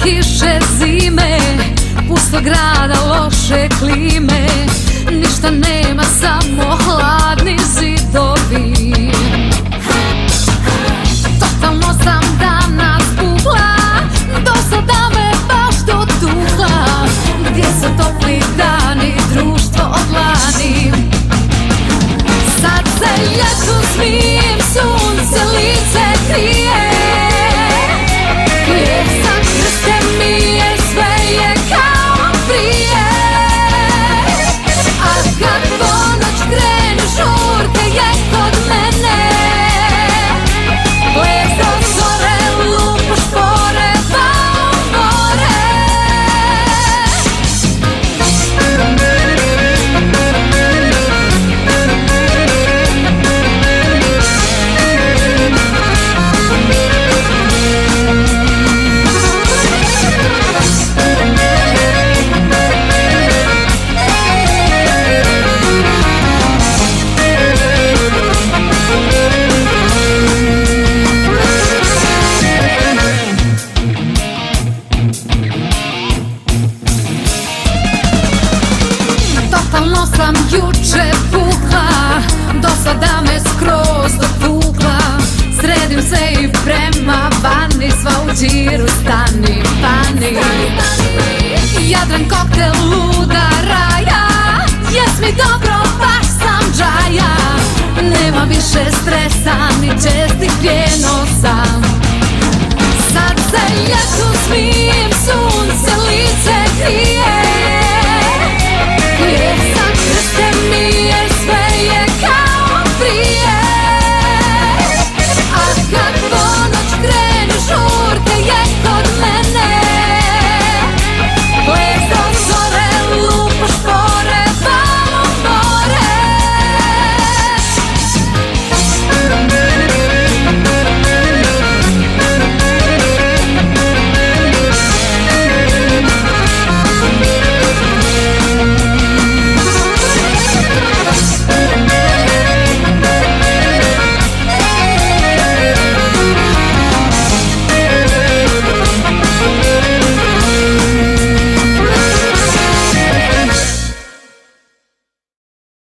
kiše zime, pustog grada, loše klime, ništa nema, samo hladni zidovi. Totalno sam danas bugla, do sada me baš dotukla. Gdje su topli dani, društvo od lani? Sad se ljetu smijem, sunce lice krije. Gdje sam krste mije, sve je kao prije. A kad ponoć krenu, žurke je kod mene. Ples do zore, lupaš fore, pa u more. Totalno sam juče pukla, do sada me skroz dotukla. Sredim se i prema vani, sva u džiru, stani, pani. Jadran koktel luda raja, jes mi dobro, baš sam džaja. Nema više stresa, ni čestih prijenosa. Sad se ljetu smijem, sunce lice krije.